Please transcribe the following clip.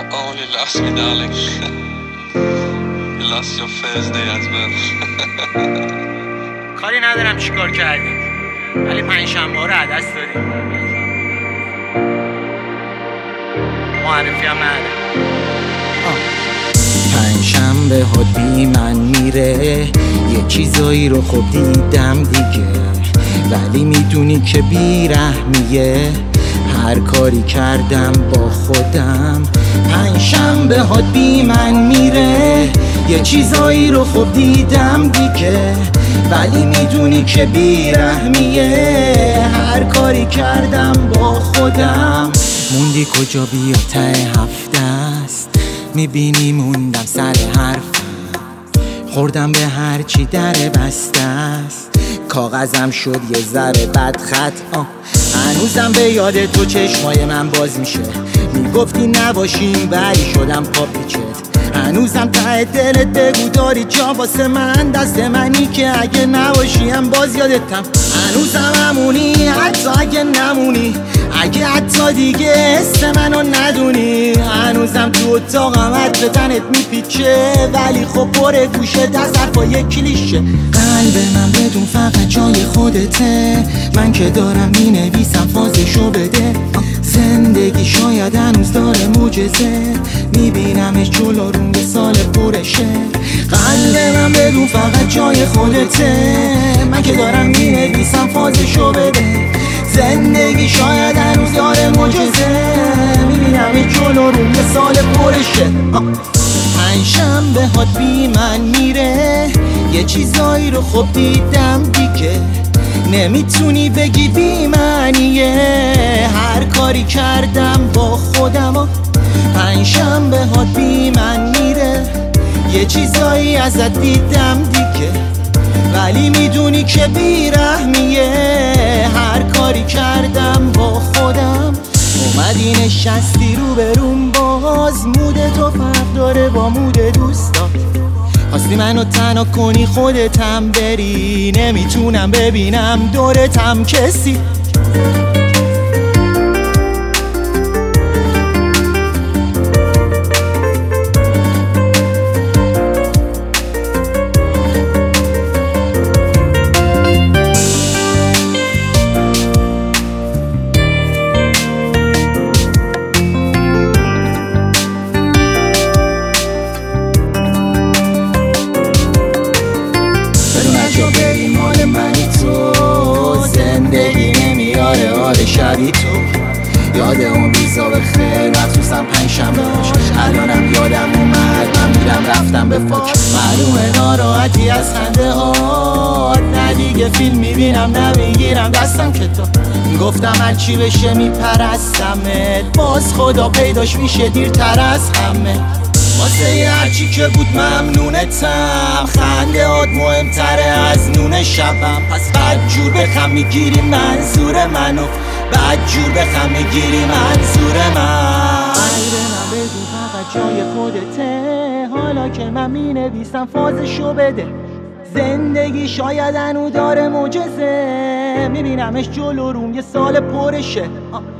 Only lost me, darling. You lost your first day as well. کاری ندارم چیکار کردیم، ولی پنجشنبه رو عدس دادیم. معرفی هم ندارم. پنجشنبه ها بی من میره، یه چیزایی رو خب دیدم دیگه، ولی میدونی که بیرحمیه. هر کاری کردم با خودم. پنجشنبه ها بی من میره، یه چیزایی رو خب دیدم دیگه، ولی میدونی که بیرحمیه. هر کاری کردم با خودم. موندی کجا بیا ته هفته است، میبینی موندم سر حرفم، خوردم به هرچی در بسته است. کاغذم شد یه ذره بد خط. هنوزم به یاد تو چشمای من باز میشه، میگفتی نباشیم ولی شدم پاپیچت. هنوزم ته دلت بگو داری جا واسه من، دست منی که اگه نباشیم باز یادتم. هنوزم همونی حتی اگه نمونی، اگه حتی دیگه اسم منو ندونی. هنوزم تو اتاقمت به تنت میپیچه، ولی خب پر گوشه دست حرفای کلیشه. قلب من بدون فقط جای خودته، من که دارم مینویسم فازشو بده. زندگی شاید هنوز داره معجزه، میبینمش جلو روم یه سال پرشه. قلب من بدون فقط جای خودته، من که دارم مینویسم فازشو بده. زندگی شاید هنوز داره معجزه، میبینمش جلو روم یه سال پرشه. پنجشنبه هات بی من میره، یه چیزایی رو خب دیدم دیگه، نمیتونی بگی بی منیه. هر کاری کردم با خودم. پنجشنبه هات بی من میره، یه چیزایی ازت دیدم دیگه، ولی میدونی که بیرحمیه. هر کاری کردم با خودم. اومدی نشستی رو به روم، باز مود تو فرق داره با مود دوستا. خواستی منو تنها کنی خودتم بری، نمیتونم ببینم دورتم کسی. مال منی تو، زندگی نمیاره آره شبی تو. یاد اون روزا به خیر، مخصوصا پنجشنبه هاش. الانم یادم اومد من میرم رفتم به فاک، معلومه ناراحتی از خنده هات. نه دیگه فیلم میبینم نمیگیرم دستم که تو گفتم هرچی بشه میپرستمت، باز خدا پیداش میشه دیرتر از همه. واسه هرچی که بود ممنونتم، خنده هات مهمتره از نون شبم. پس بدجور بخم میگیری منظور منو، بدجور بخم میگیری منظور من. قلب من بدون فقط جای خودته، حالا که من مینویسم فازشو بده. زندگی شاید هنو داره معجزه، میبینمش جلو روم یه سال پرشه.